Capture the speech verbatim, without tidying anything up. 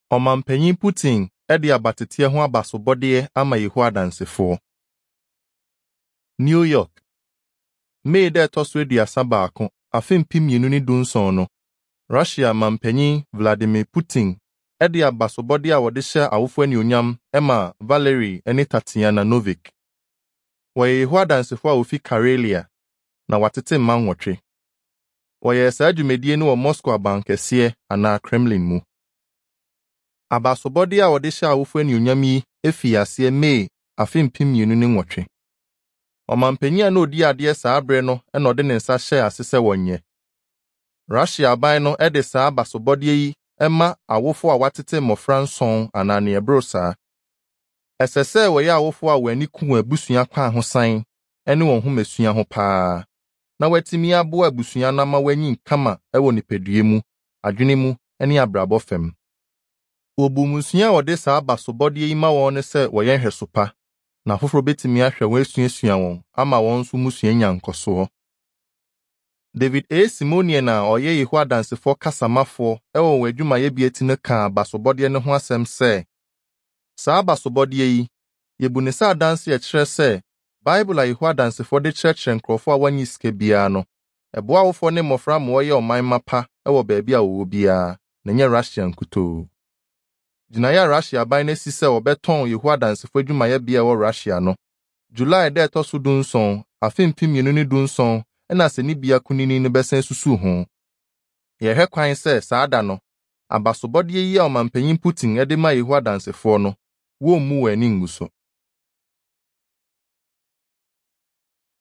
Ɔmanpanyin Putin ede abatetie ho abasobɔde ama Yehu adansefo. New York. May de toso aduasa baako, afe mpem mmienu ne dunson no. Russia manpanyin Vladimir Putin ede abasobɔde a wɔde hyɛ awofo anuonyam ema Valery ne Tatiana Novik. Wɔyɛ Yehu adansefo a ofi Karelia na watete mma nwɔtwe. Wɔyɛ saa dwumadie no wɔ Moscow abankɛseɛ anaa Kremlin mu. Abasobɔde a wɔde hyɛ awofo anuonyam yi efi ase May afe mpem mmienu ne nwɔtwe. Ɔmanpanyin a na odi adeɛ saa bere no na ɔde ne nsa hyɛ ase sɛ wɔnyɛ. Russia aban no de saa abasobɔde yi ɛma awofo a watete mmɔfra nson anaa ne ɛboro saa. Ɛsɛ sɛ wɔyɛ awofo a wɔani ku wɔn abusua kwan ho san ne wɔn homasua ho paa, na watimi aboa abusua no ama wanyin kama ɛwɔ nipadua mu, adwene mu ne abrabɔ fam. Obu musua a wɔde saa abasobɔde yi ma wɔn ne sɛ wɔyɛ nhwɛsopa, na foforo betimi ahwɛ wɔn asuasua wɔn ama wɔn nso musua nya nkɔsoɔ. David A. Simonian a ɔyɛ Yehu adansefo kasamafo ɛwɔ wɔn adwumayɛ bi ati no ka abasobɔde no ho asɛm sɛ, saa abasobɔde yi yebu ne sɛ adanse ɛkyerɛ sɛ Bible a Yehu adansefo de kyerɛkyerɛ nkurɔfo a wɔnyi sika biara no, ɛboa awofo ne mmɔfra ma wɔyɛ ɔman mapa ɛwɔ baabi a wɔwɔ biara, na nyɛ Russia nkutoo. Gyinaeɛ a Russia aban no si sɛ wɔbɛtɔn Yehu adansefo adwumayɛ bia ɛwɔ Russia no, July da ɛtɔ so dunson, afe mpem mmienu ne dunson, ɛna sɛ ne bia kunini no bɛsan susu ho. Yɛhwɛ kwan sɛ saa da no, abasobɔde yi a ɔmanpanyin Putin de ma Yehu adansefo no, wɔmmu wɔ ani ngu so.